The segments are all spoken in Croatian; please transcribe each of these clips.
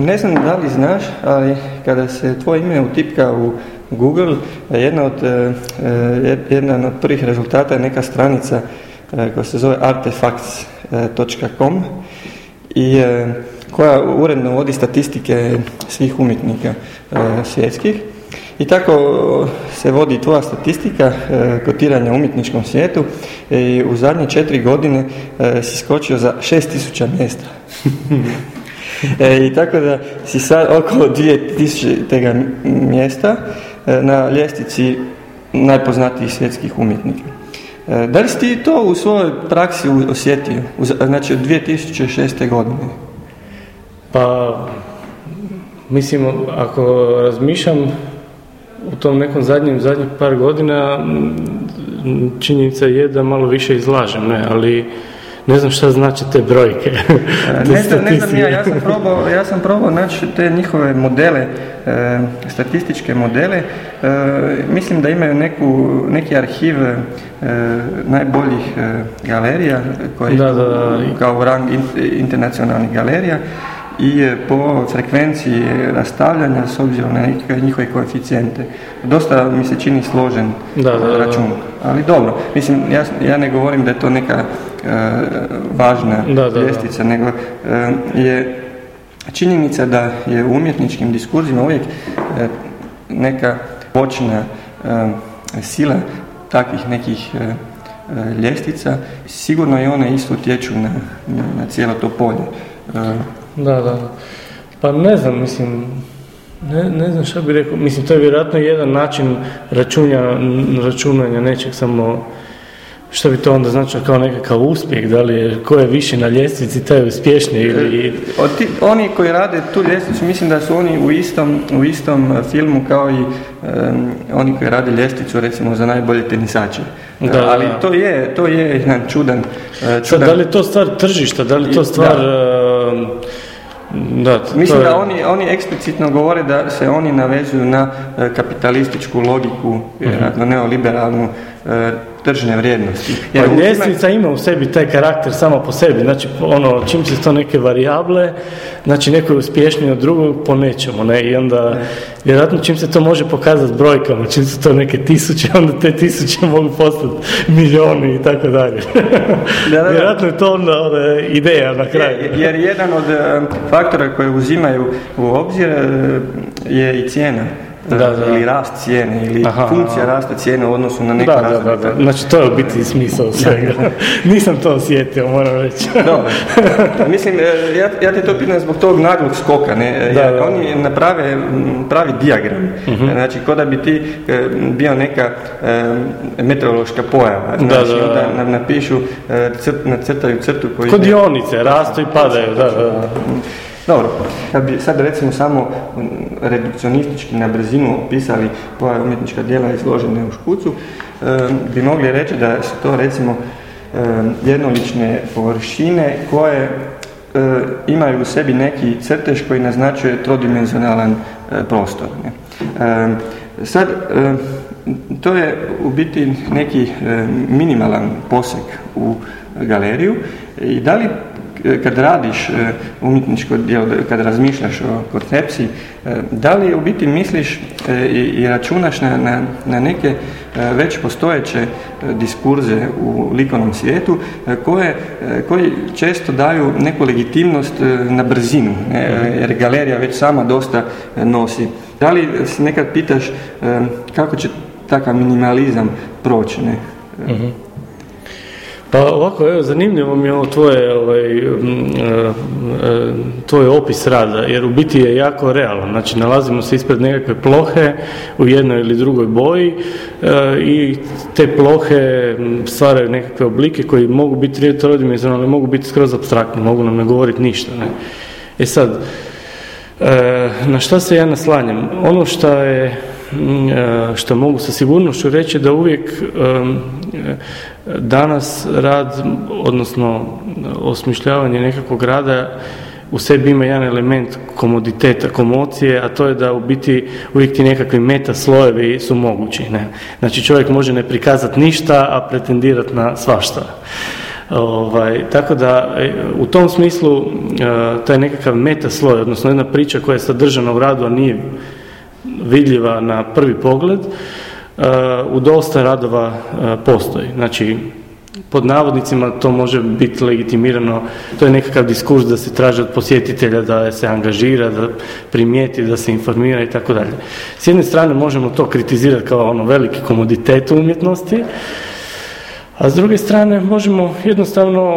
Ne znam da li znaš, ali kada se tvoje ime utipka u Google, jedan od prvih rezultata je neka stranica koja se zove artefacts.com i koja uredno vodi statistike svih umjetnika svjetskih. I tako se vodi tvoja statistika kotiranja u umjetničkom svijetu i u zadnje 4 godine si skočio za 6000 mjesta. I tako da si sad okolo 2000 mjesta na ljestvici najpoznatijih svjetskih umjetnika. Da li si ti to u svojoj praksi osjetio, znači od 2006. godine? Pa, mislim, ako razmišljam u tom nekom zadnjih par godina, činjenica je da malo više izlažem, ali ne znam šta znači te brojke. Ne znam ja sam probao naći te njihove modele, statističke modele. Mislim da imaju neki arhiv najboljih galerija koji kao rang internacionalnih galerija i po frekvenciji rastavljanja s obzirom na njihove koeficijente. Dosta mi se čini složen račun, ali dobro. Mislim, ja ne govorim da je to neka važna ljestvica, nego je činjenica da je u umjetničkim diskurzima uvijek neka moćna sila takvih nekih ljestvica, sigurno i one isto utječu na cijelo to polje. Da. Pa ne znam, mislim, ne znam šta bih rekao, mislim, to je vjerojatno jedan način računanja nečeg, samo što bi to onda značilo kao nekakav uspjeh, da li je ko je više na ljestvici, taj je uspješniji ili... Oni koji rade tu ljestvicu, mislim da su oni u istom filmu kao i oni koji rade ljestvicu, recimo, za najbolje tenisače. Ali to je jedan čudan... Da li je to stvar tržišta, da li je to stvar... Mislim da oni eksplicitno govore da se oni navezuju na kapitalističku logiku, vjerojatno neoliberalnu tržne vrijednosti. Ljestvica ima u sebi taj karakter samo po sebi, znači čim se to neke varijable, znači neko je uspješniji od drugog po nečemu, i onda vjerojatno čim se to može pokazati s brojkama, čim su to neke tisuće, onda te tisuće mogu postati milijoni i tako dalje. Vjerojatno je to onda ideja na kraju. Jer jedan od faktora koje uzimaju u obzir je i cijena. Ili rast cijene, ili funkcija rasta cijene u odnosu na neko razdoblje. Znači to je u biti smisao svega. Nisam to osjetio, moram reći. Mislim, ja te to pitam zbog tog naglog skoka, oni naprave pravi dijagram, znači ko da bi ti bio neka meteorološka pojava, znači onda nam napišu, nacrtaju crtu koju... Kod dionice, rastu i padaju, Dobro, kad bi sad recimo samo redukcionistički na brzinu opisali koja umjetnička djela izložene u škucu, bi mogli reći da su to recimo jednolične površine koje imaju u sebi neki crtež koji naznačuje trodimenzionalan prostor. Sad, to je u biti neki minimalan poseg u galeriju i da li kad radiš umjetničko djelo, kad razmišljaš o koncepciji, da li u biti misliš i računaš na neke već postojeće diskurze u likovnom svijetu koji često daju neku legitimnost na brzinu, jer galerija već sama dosta nosi. Da li se nekad pitaš kako će takav minimalizam proći? Pa ovako, zanimljivo mi je ovo tvoj opis rada, jer u biti je jako realan. Znači, nalazimo se ispred nekakve plohe u jednoj ili drugoj boji i te plohe stvaraju nekakve oblike koji mogu biti trodimenzionalni, mogu biti skroz apstraktni, mogu nam ne govoriti ništa. Sad, na šta se ja naslanjam? Ono što mogu sa sigurnošću reći da uvijek danas rad, odnosno osmišljavanje nekakvog rada u sebi ima jedan element komoditeta, komocije, a to je da u biti uvijek ti nekakvi meta slojevi su mogući. Znači čovjek može ne prikazati ništa, a pretendirati na svašta. Tako da u tom smislu taj nekakav meta sloj, odnosno jedna priča koja je sadržana u radu, a nije vidljiva na prvi pogled, u dosta radova postoji. Znači, pod navodnicima to može biti legitimirano, to je nekakav diskurs da se traži od posjetitelja da se angažira, da primijeti, da se informira i tako dalje. S jedne strane možemo to kritizirati kao veliki komoditet umjetnosti, a s druge strane možemo jednostavno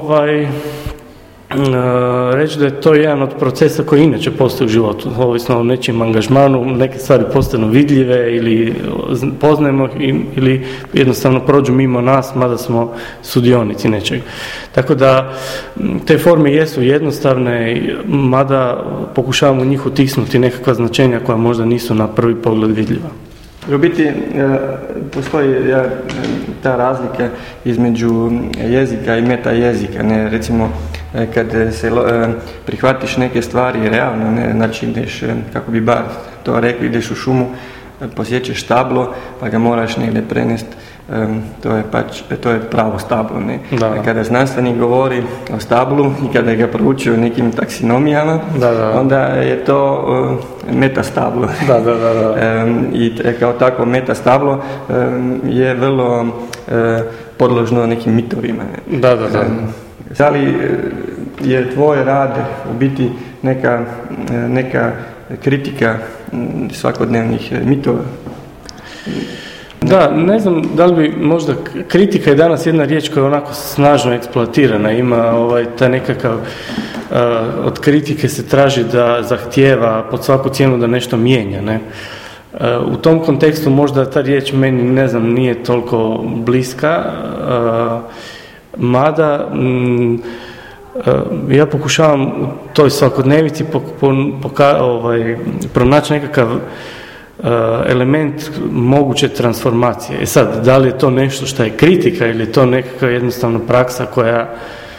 reći da je to jedan od procesa koji inače postoji u životu, ovisno o nečijem angažmanu, neke stvari postanu vidljive ili poznajemo ili jednostavno prođu mimo nas, mada smo sudionici nečeg. Tako da te forme jesu jednostavne, mada pokušavamo u njih utisnuti nekakva značenja koja možda nisu na prvi pogled vidljiva. U biti postoji ta razlika između jezika i meta jezika. Recimo, kad se prihvatiš neke stvari realno, znači ideš, kako bi bar to rekli, ideš u šumu, posjećeš stablo, pa ga moraš negdje prenesti, to je pravo stablo. Kada znanstvenik govori o stablu i kada ga proučuje nekim taksonomijama, onda je to metastablo. I kao tako metastablo je vrlo podložno nekim mitovima. Da li je tvoj rad u biti neka kritika svakodnevnih mitova? Da, ne znam da li bi možda kritika je danas jedna riječ koja je onako snažno eksploatirana, ima taj nekakav od kritike se traži da zahtijeva pod svaku cijenu da nešto mijenja, ne? U tom kontekstu možda ta riječ meni, ne znam, nije toliko bliska, mada ja pokušavam u toj svakodnevici pronaći nekakav element moguće transformacije. Sad, da li je to nešto što je kritika ili je to nekakva jednostavna praksa koja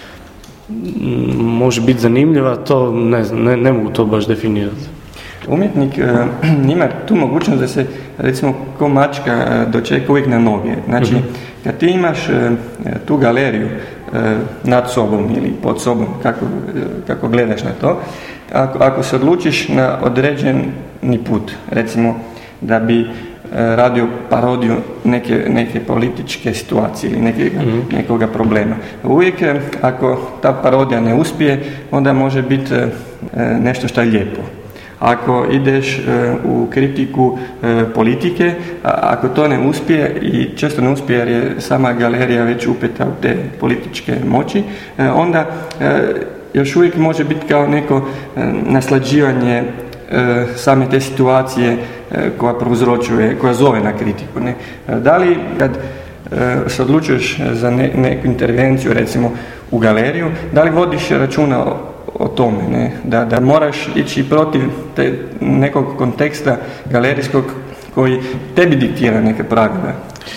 može biti zanimljiva, to ne znam, ne mogu to baš definirati. Umjetnik ima tu mogućnost da se, recimo, ko mačka dočeka uvijek na noge. Znači, kad ti imaš tu galeriju nad sobom ili pod sobom, kako gledaš na to, ako se odlučiš na određeni put, recimo da bi radio parodiju neke političke situacije ili nekoga problema. Uvijek ako ta parodija ne uspije, onda može biti nešto što je lijepo. Ako ideš u kritiku politike, ako to ne uspije, i često ne uspije jer je sama galerija već upeta u te političke moći, onda još uvijek može biti kao neko naslađivanje same te situacije koja prouzročuje, koja zove na kritiku. Ne? Da li kad se odlučuješ za neku intervenciju, recimo u galeriju, da li vodiš računa o tome, ne? Da moraš ići protiv nekog konteksta galerijskog koji tebi diktira neke pravila?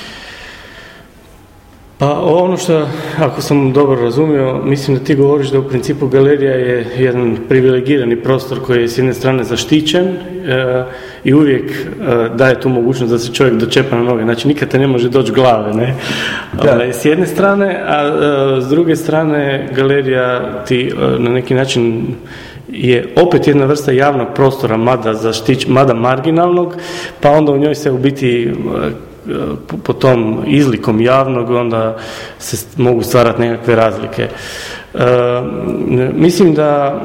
Pa ono što, ako sam dobro razumio, mislim da ti govoriš da u principu galerija je jedan privilegirani prostor koji je s jedne strane zaštićen i uvijek daje tu mogućnost da se čovjek dočepa na noge. Znači nikad te ne može doći glave, ne? S jedne strane, a s druge strane galerija ti na neki način je opet jedna vrsta javnog prostora, mada marginalnog, pa onda u njoj se u biti po tom izlikom javnog onda se mogu stvarati nekakve razlike. Mislim da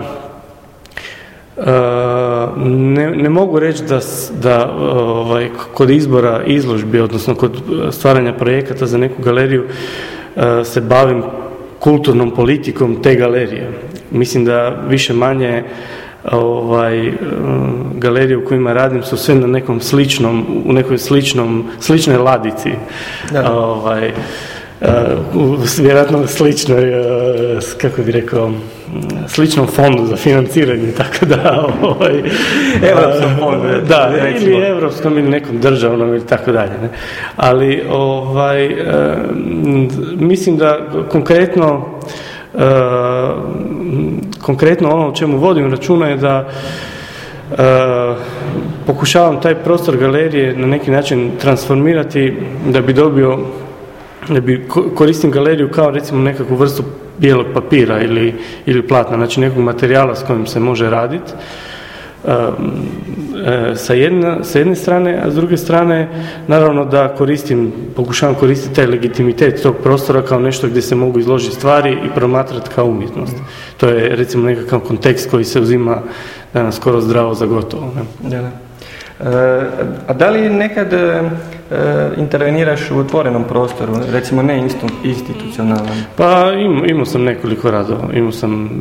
ne mogu reći da kod izbora izložbi, odnosno kod stvaranja projekata za neku galeriju se bavim kulturnom politikom te galerije. Mislim da više manje galerije u kojima radim su sve na nekom sličnom, u nekoj sličnoj ladici. Vjerojatno sličnoj, kako bi rekao, sličnom fondu za financiranje, tako da Europskom fondu, ili europskom ili nekom državnom ili tako dalje, ne? Ali mislim da konkretno ono o čemu vodim računa je da pokušavam taj prostor galerije na neki način transformirati da bi dobio koristim galeriju kao recimo nekakvu vrstu bijelog papira ili platna, znači nekog materijala s kojim se može raditi. Sa jedne strane, a s druge strane naravno da pokušavam koristiti taj legitimitet tog prostora kao nešto gdje se mogu izložiti stvari i promatrati kao umjetnost. To je recimo nekakav kontekst koji se uzima danas skoro zdravo za gotovo. Ne? Da. A da li nekad interveniraš u otvorenom prostoru, recimo ne institucionalnom? Pa imao sam nekoliko radova, imao sam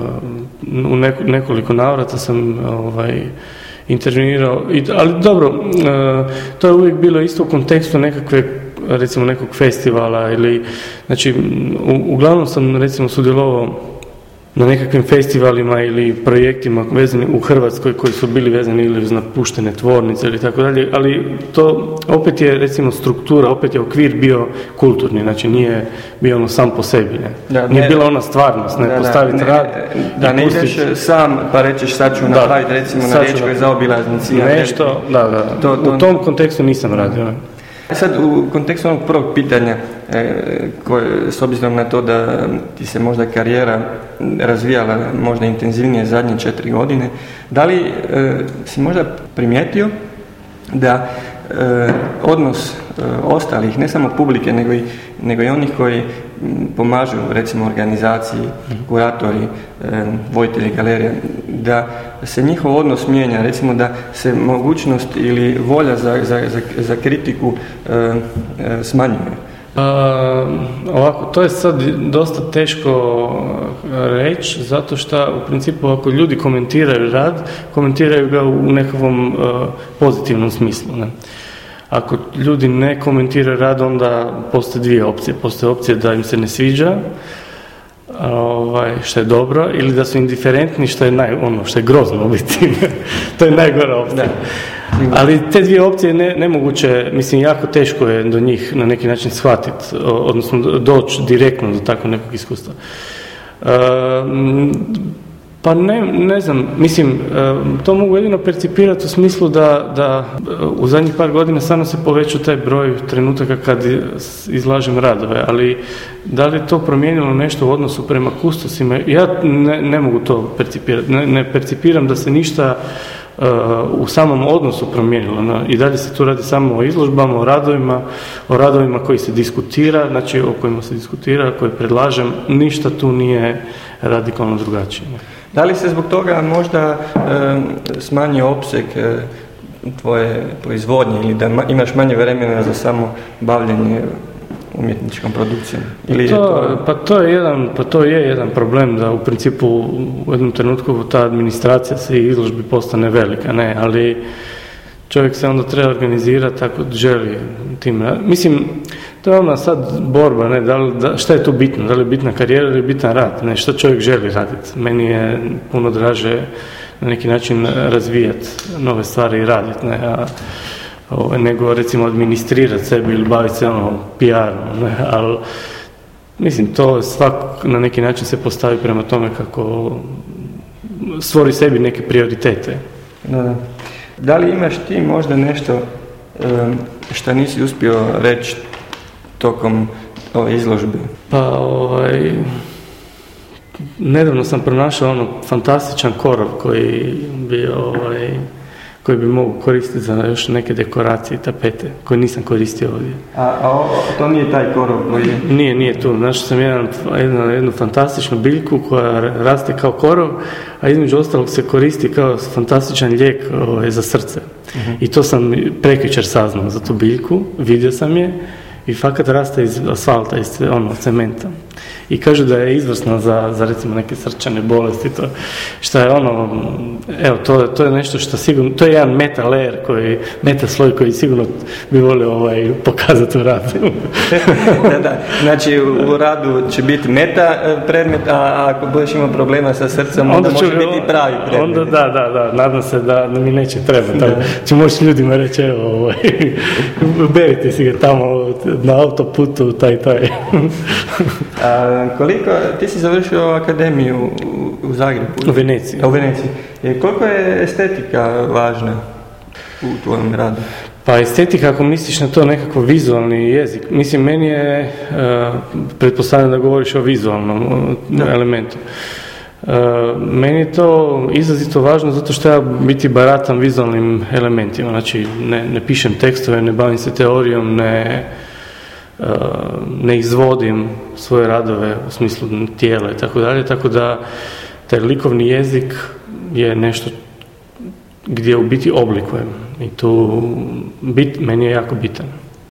u nekoliko navrata sam intervenirao, ali dobro, to je uvijek bilo isto u kontekstu nekakve, recimo nekog festivala ili, znači, uglavnom sam recimo sudjelovao na nekakvim festivalima ili projektima vezani u Hrvatskoj koji su bili vezani ili uz napuštene tvornice ili tako dalje, ali to opet je recimo struktura, opet je okvir bio kulturni, znači nije bio ono sam po sebi, nije bila ona stvarnost, postaviti rad. Da ne ideš sam pa rećeš sad ću napraviti recimo na Riječkoj zaobilaznici. Nešto, u tom kontekstu nisam radio. Sad, u kontekstu onog prvog pitanja, s obzirom na to da ti se možda karijera razvijala možda intenzivnije zadnje 4 godine, da li si možda primijetio da odnos ostalih, ne samo publike, nego i onih koji pomažu, recimo organizaciji, kuratori, voditelji galerije, da se njihov odnos mijenja, recimo da se mogućnost ili volja za kritiku smanjuje? Ovako, to je sad dosta teško reći, zato što u principu ako ljudi komentiraju rad, komentiraju ga u nekakvom pozitivnom smislu. Ne? Ako ljudi ne komentiraju rad, onda postoje dvije opcije. Postoje opcije da im se ne sviđa, što je dobro, ili da su indiferentni, što je grozno u biti. To je najgora opcija. Ali te dvije opcije nemoguće, mislim, jako teško je do njih na neki način shvatiti, odnosno doći direktno do takvog nekog iskustva. Pa ne znam, mislim, to mogu jedino percipirati u smislu da u zadnjih par godina stvarno se povećao taj broj trenutaka kad izlažem radove, ali da li je to promijenilo nešto u odnosu prema kustosima, ja ne mogu to percipirati, ne percipiram da se ništa u samom odnosu promijenilo. I dalje se tu radi samo o izložbama, o radovima koji se diskutira, znači o kojima se diskutira, koje predlažem, ništa tu nije radikalno drugačije. Da li se zbog toga možda smanjio opseg tvoje proizvodnje ili da imaš manje vremena za samo bavljenje umjetničkom produkcijom? To je jedan problem da u principu u jednom trenutku ta administracija se izložbi postane velika, ali čovjek se onda treba organizirati ako želi tim. Mislim, to je ona sad borba, šta je tu bitno? Da li je bitna karijera ili je bitan rad? Šta čovjek želi raditi? Meni je puno draže na neki način razvijati nove stvari i raditi, nego recimo administrirati sebi ili baviti se PR-om, ali mislim, to svak na neki način se postavi prema tome kako stvori sebi neke prioritete. Da li imaš ti možda nešto što nisi uspio reći tokom ove izložbe? Pa nedavno sam pronašao fantastičan korov koji bi mogu koristiti za još neke dekoracije i tapete koje nisam koristio ovdje. A to nije taj korov koji je? Nije tu. Našao sam jednu fantastičnu biljku koja raste kao korov, a između ostalog se koristi kao fantastičan lijek za srce. Uh-huh. I to sam prekjučer saznao za tu biljku, vidio sam je i fakat raste iz asfalta, iz cementa. I kažu da je izvrsna za recimo neke srčane bolesti, to što je to je nešto što sigurno, to je jedan meta layer, meta sloj koji sigurno bi volio pokazati u radu. Da. Znači u radu će biti meta predmet, a ako budeš imao problema sa srcem, onda može biti pravi predmet. Onda da, nadam se da mi neće trebati. Će moći ljudima reći, berite si ga tamo na autoputu, taj. Koliko, ti si završio akademiju u Zagrebu? U Veneciji. U Veneciji. Koliko je estetika važna u tvojem radu? Pa estetika, ako misliš na to nekako vizualni jezik, mislim, meni je, pretpostavljam da govoriš o vizualnom elementu. Meni je to izrazito važno zato što ja biti baratam vizualnim elementima, znači ne pišem tekstove, ne bavim se teorijom, ne izvodim svoje radove u smislu tijela i tako dalje, tako da taj likovni jezik je nešto gdje u biti oblikujem i tu meni je jako bitan.